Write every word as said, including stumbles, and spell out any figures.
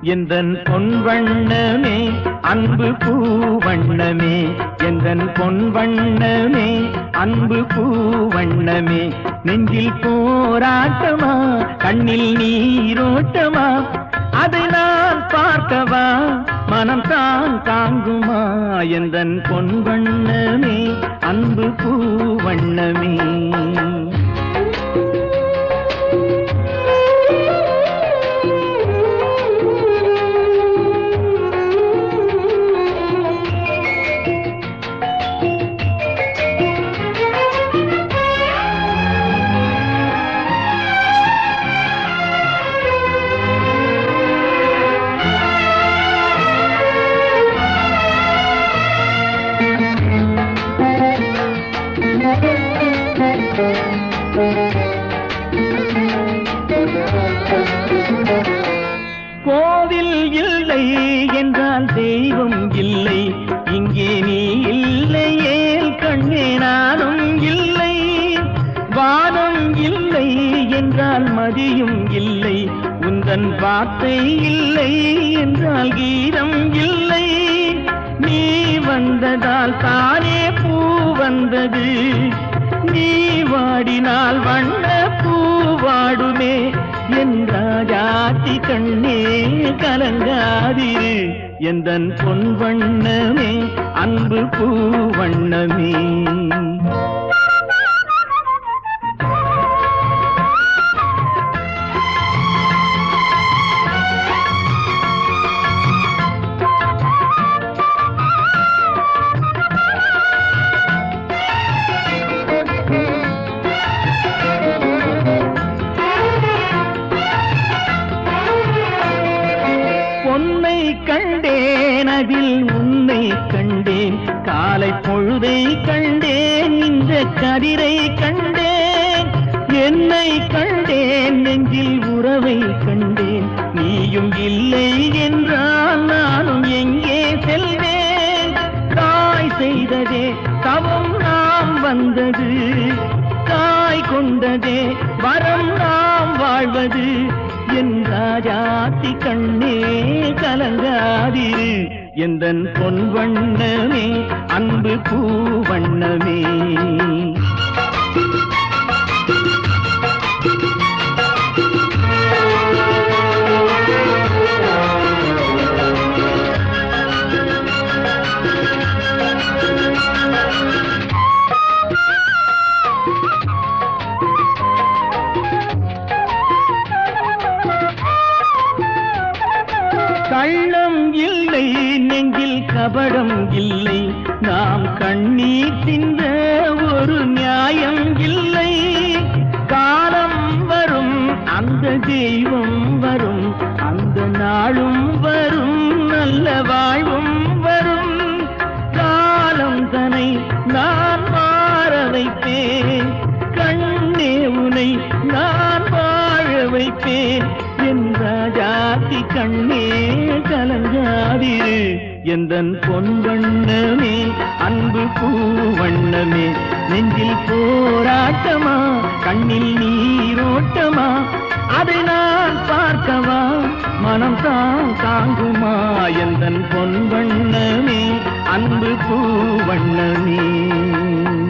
எந்தன் பொன் வண்ணமே அன்பு பூவண்ணமே எந்தன் பொன் வண்ணமே அன்பு பூவண்ணமே நெஞ்சில் போராட்டமா கண்ணில் நீரோட்டமா அதை நான் பார்க்கவா மனம் தான் தாங்குமா எந்தன் பொன் வண்ணமே அன்பு பூவண்ணமே கோவில் இல்லை என்றால் தெய்வம் இல்லை இங்கே நீ இல்லையே கண்ணே நானும் இல்லை வானம் இல்லை என்றால் மதியும் இல்லை உந்தன் வார்த்தை இல்லை என்றால் கீதம் இல்லை நீ வந்ததால் தானே பூ வந்தது நீ வாடினால் வண்ண பூ வாடுமே என் ராஜாத்தி கண்ணே கலங்காதிரு எந்தன் பொன் வண்ணமே அன்பு பூ வண்ணமே பொன்னை கண்டேன் அதில் உன்னை கண்டேன் காலை பொழுதை கண்டேன் இந்த கதிரை கண்டேன் என்னை கண்டேன் நெஞ்சில் உறவை கண்டேன் நீயும் இல்லை என்றால் நானும் எங்கே செல்வேன் தாய் செய்ததே தவம் நாம் வந்தது தாய் கொண்டதே வரம் நாம் வாழ்வது என் ராஜாத்தி கண்ணே கலங்காதிரு எந்தன் பொன் வண்ணமே அன்பு பூவண்ணமே கள்ளம் இல்லை நெஞ்சில் கபடம் இல்லை நாம் கண்ணீர் சிந்த ஒரு நியாயம் இல்லை காலம் வரும் அந்த தெய்வம் வரும் அந்த நாளும் வரும் நல்ல வாழ்வும் வரும் காலம் தனை நான் மாற வைப்பேன் கண்ணே உனை நான் வாழ வைப்பேன் என் ராஜாத்தி கண்ணே கலங்காதிரு எந்தன் பொன் வண்ணமே அன்பு பூவண்ணமே நெஞ்சில் போராட்டமா கண்ணில் நீரோட்டமா அதை நான் பார்க்கவா மனம் தான் தாங்குமா எந்தன் பொன் வண்ணமே அன்பு பூவண்ணமே